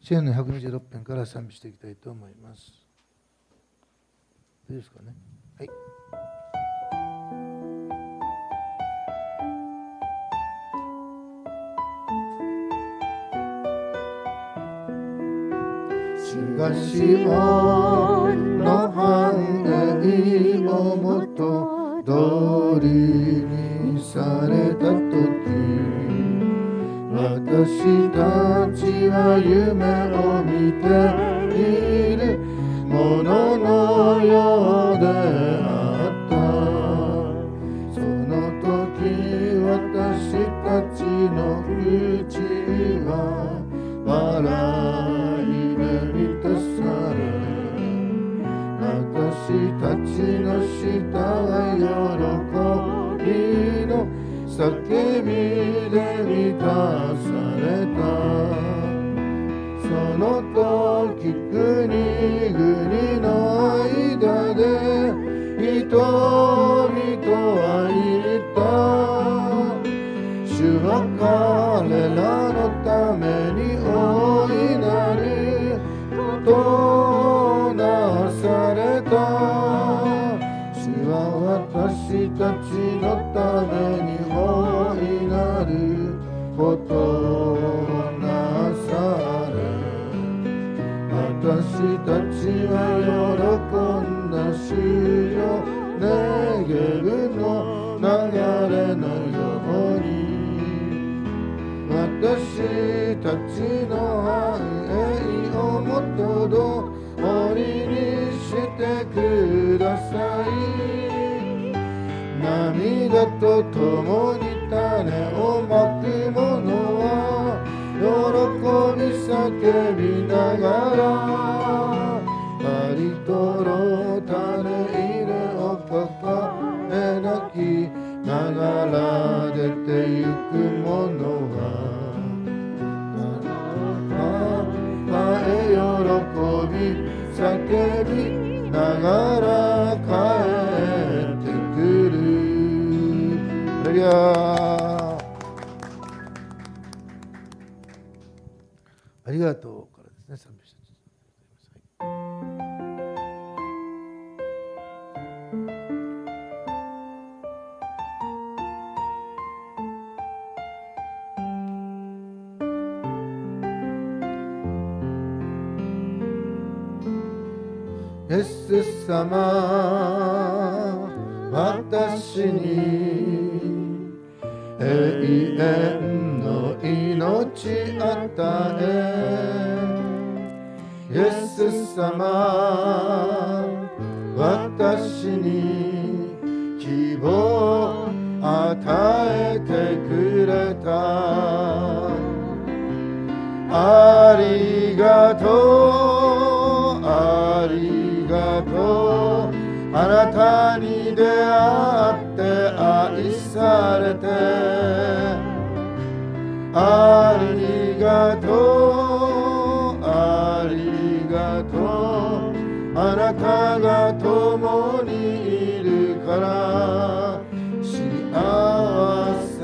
詩篇の126編から賛美していきたいと思います。いいですかね。はい。主がシオンの繁栄をもと通りにされたとき、私たちは夢を見ているもののようであった。その時私たちの口は笑いで満たされ、私たちの舌は喜びの叫びで満たされた。その時国々の間で人々は言った。主は彼らのために大いなることをなされた。主は私たちのために大いなることをなされ、私たちは喜んだ。主よ、ネゲブの流れのように私たちの繁栄をもとどおりにしてください。涙と共に種をまく者は喜び叫びながら、針とろ種入れを抱え泣きながら出てゆく者は喜び叫びながら帰ってくる。ハレルヤ。ありがとうからですね、賛美していただきます。イエス様、私に永遠の命与え。イエス様、私に希望与えてくれた。ありがとう、ありがとう。あなたに出会って愛されて、ありがとう、ありがとう。あなたが共にいるから幸せ。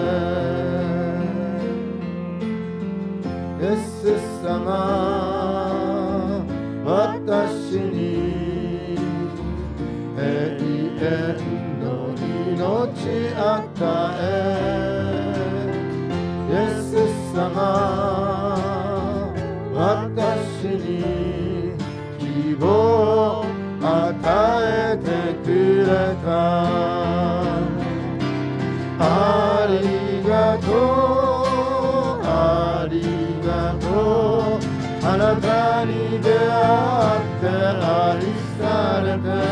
イエス様、私に永遠の命与え。イエス様、私に希望与えてくれた。ありがとう、ありがとう。あなたに出会って愛されて、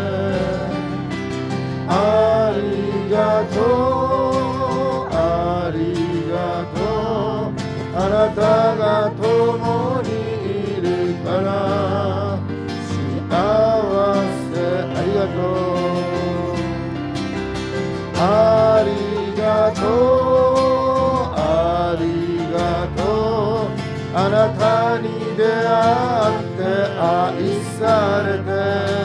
ありがとう、ありがとう。あなたが共にいるから幸せ。ありがとう、ありがとう、ありがとう。あなたに出会って愛されて、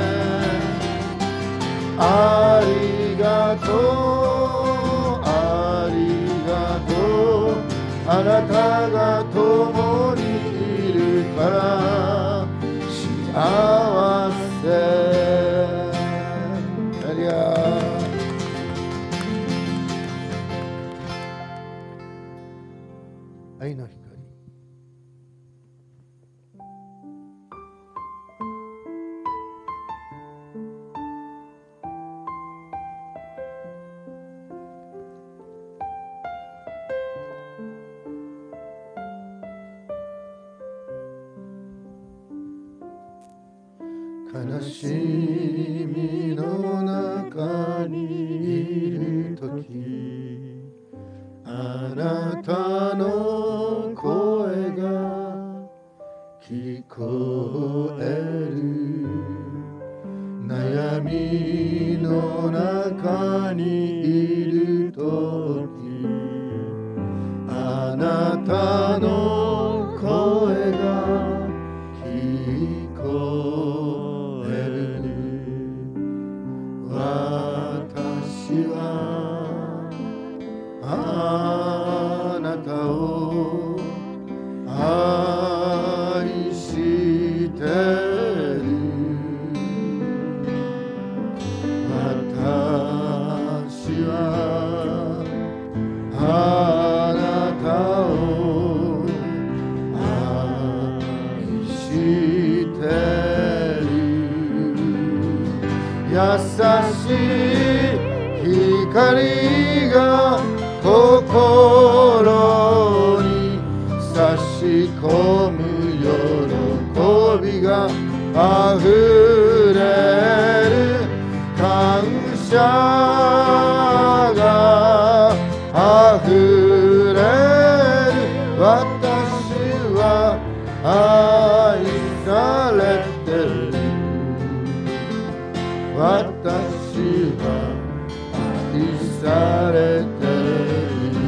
ありがとう、ありがとう。あなたが共にいるら幸せ。ハレルヤ。愛の光。悲しみの中にいるとき、あなたの声が聞こえる。悩みの中にいるとき、あなたの声が聞こえる。私はあなたを愛してる。私はあなたを愛してる。優しい光が心に差し込む喜びがあふれる。感謝があふれる。私は愛されてる。私は愛されてる。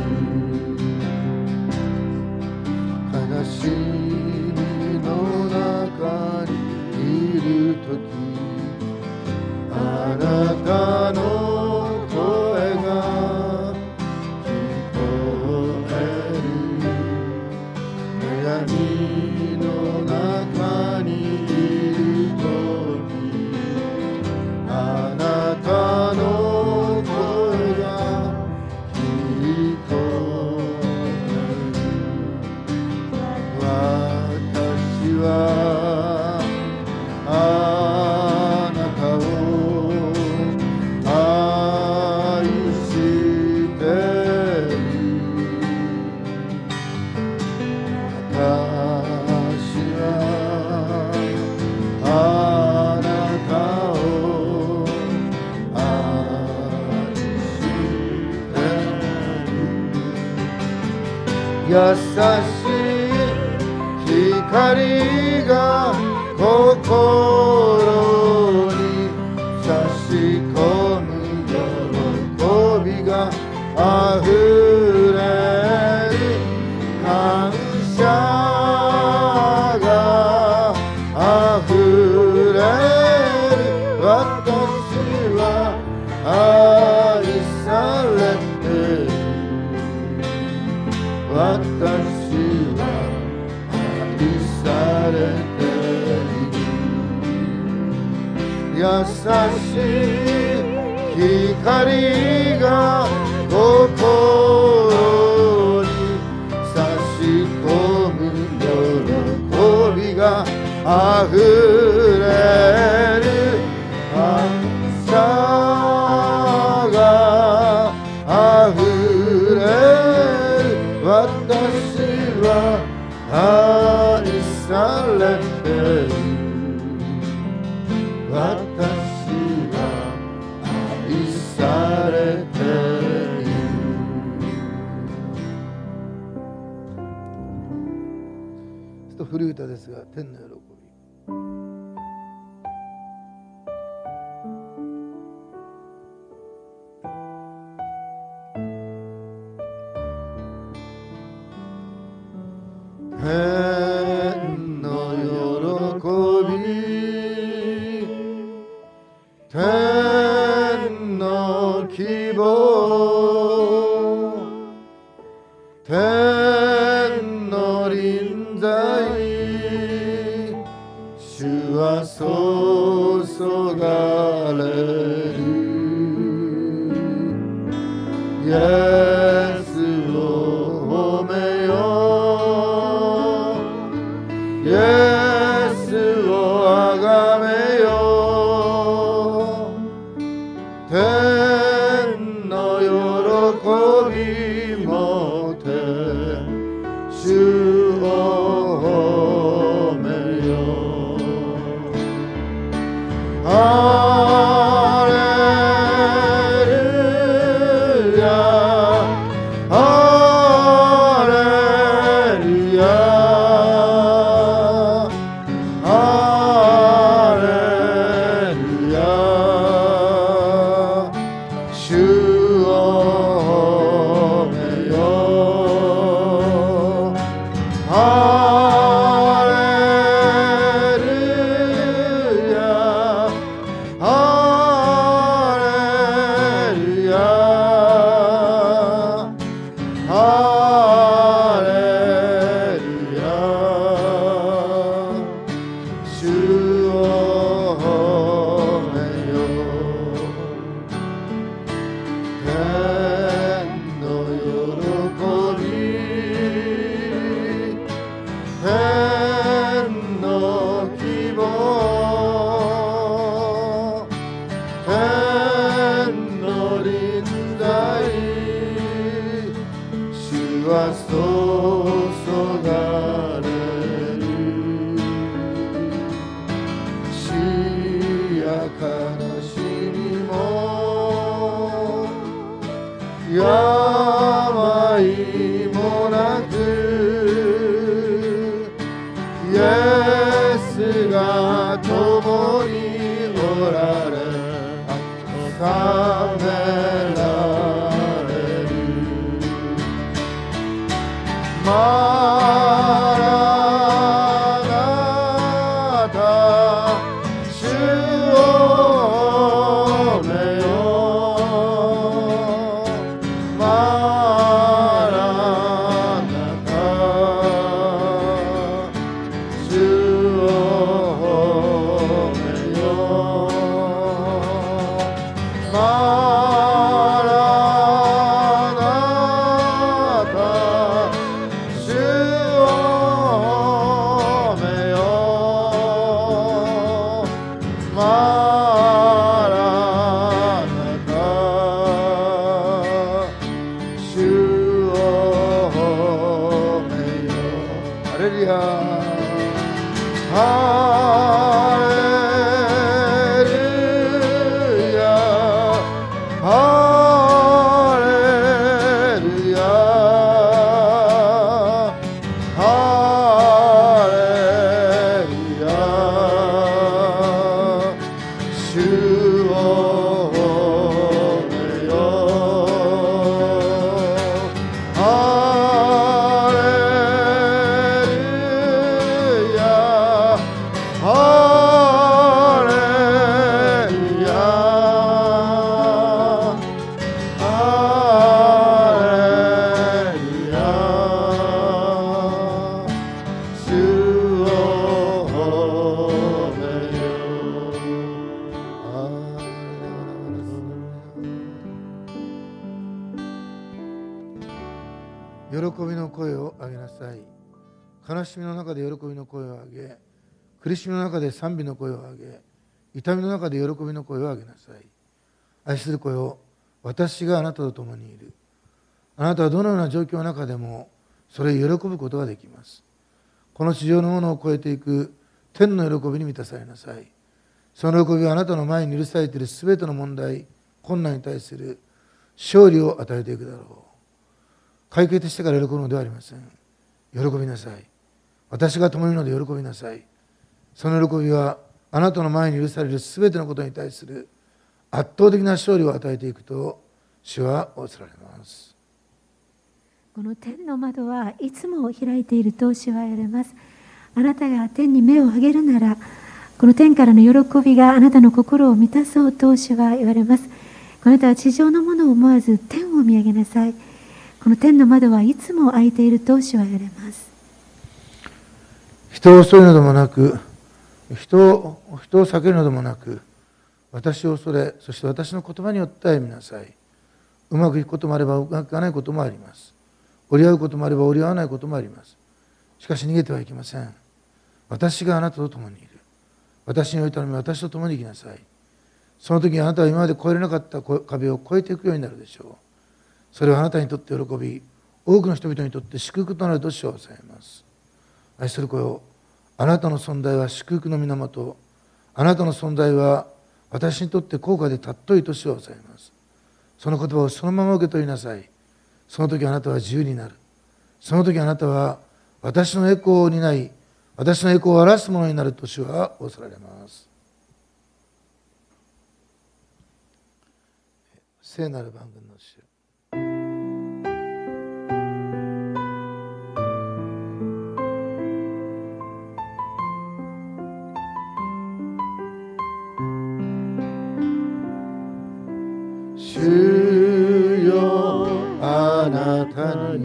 悲しみの中にいるとき、あなたの声が聞こえる。悩みの中にいるとき、あなたの声が聞こえる。私はあなたを愛してる。私はあなたを愛してる。優しい光が心に差し込む喜びがあふれる。感謝があふれる。私は愛されてる。私は愛されている。優しい光が心に差し込む喜びがあふれる。感謝があふれる。私は愛されてる。私は愛されている。ちょっと古い歌ですが、天の喜び。天の喜び、天の希望、天の臨在、 主は注がれる。イエスを褒めよう。イエスをあがめよう。天の喜びもて主を褒めよう。ハレルヤ、ハレルヤ、ハレルヤ、主を褒めよう。ハレルヤ、ハレルヤ、ハレルヤ、主を褒めよう。天の喜び、天の希望、天の臨在、主は注がれる。死や悲しみも病もなく、イエスが共におられ、温められる。マラナタ、主を褒めよう。マラナタ、主を褒めよう。マラナタ、主を褒めよう。マラナタ、主を褒めよう。ハレルヤ、ハレルヤ、ハレルヤ、ハレルヤ、主を褒めよう。ハレルヤ、ハレルヤ、ハレルヤ、主を褒めよう。喜びの声を上げなさい。悲しみの中で喜びの声を上げ、苦しみの中で賛美の声を上げ、痛みの中で喜びの声を上げなさい。愛する声を、私があなたと共にいる。あなたはどのような状況の中でもそれを喜ぶことができます。この地上のものを超えていく天の喜びに満たされなさい。その喜びはあなたの前に許されているすべての問題、困難に対する勝利を与えていくだろう。解決してから喜ぶのではありません。喜びなさい。私が共にいるので喜びなさい。その喜びはあなたの前に許されるすべてのことに対する圧倒的な勝利を与えていくと主は仰せられます。 この天の窓はいつも開いていると主は言われます。あなたが天に目を上げるなら、この天からの喜びがあなたの心を満たそうと主は言われます。あなたは地上のものを思わず天を見上げなさい。この天の窓はいつも開いていると主は言われます。 人を恐れるのでもなく、 人を避けるのでもなく、私を恐れ、そして私の言葉によって歩みなさい。うまくいくこともあればうまくいかないこともあります。折り合うこともあれば折り合わないこともあります。しかし逃げてはいけません。私があなたと共にいる。私においてのみ私と共に生きなさい。その時あなたは今まで越えれなかった壁を越えていくようになるでしょう。それはあなたにとって喜び、多くの人々にとって祝福となると称されます。愛する子よ、あなたの存在は祝福の源、あなたの存在は私にとって高価で尊いと称されます。その言葉をそのまま受け取りなさい。その時あなたは自由になる。その時あなたは私の栄光を担い、私の栄光を表すものになると主は仰せられます。聖なる万軍の主、主よ、あなたに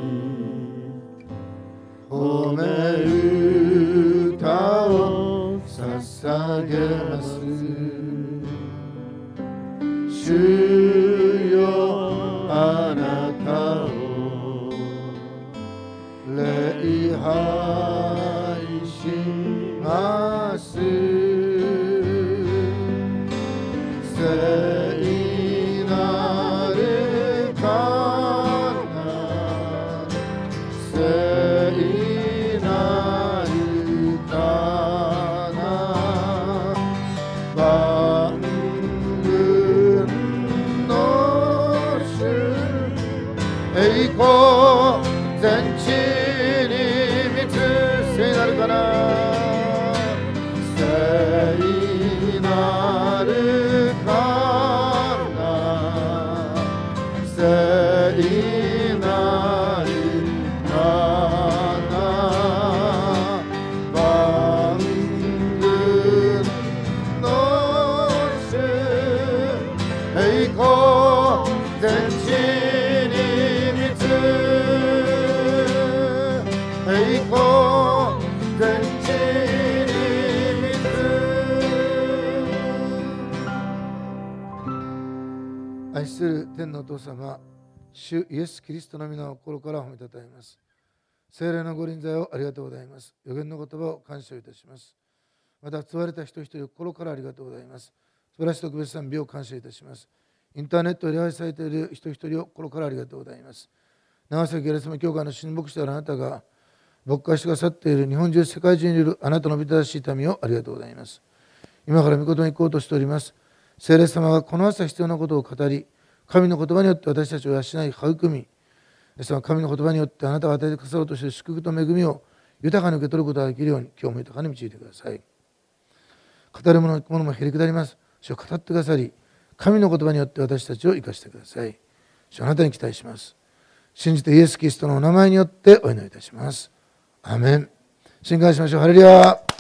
褒め歌を捧げます。主よ、あなたを礼拝します。聖なる方、聖なる方、万軍の主、栄光全地に満つ聖なる方、聖なる方、聖なる方、万軍の主、栄光全地に満つ、栄光全地に満つ。愛する天のお父様、主イエス・キリストの皆を心から褒めたたえます。聖霊のご臨在をありがとうございます。予言の言葉を感謝いたします。また、集われた人一人を心からありがとうございます。素晴らしい特別賛美を感謝いたします。インターネットで礼拝されている人一人を心からありがとうございます。長崎ゲレスマ教会の神牧師であるあなたが、牧会してくださっている日本中、世界中にいるあなたの御正しい民をありがとうございます。今から御言葉に行こうとしております。聖霊様がこの朝必要なことを語り、神の言葉によって私たちを養い、育み、その神の言葉によってあなたが与えてくださろうとしている祝福と恵みを豊かに受け取ることができるように、今日も豊かに導いてください。語るものもへりくだります。主を語ってくださり、神の言葉によって私たちを生かしてください。主、あなたに期待します。信じてイエス・キリストのお名前によってお祈りいたします。アーメン。信感しましょう。ハレルヤ。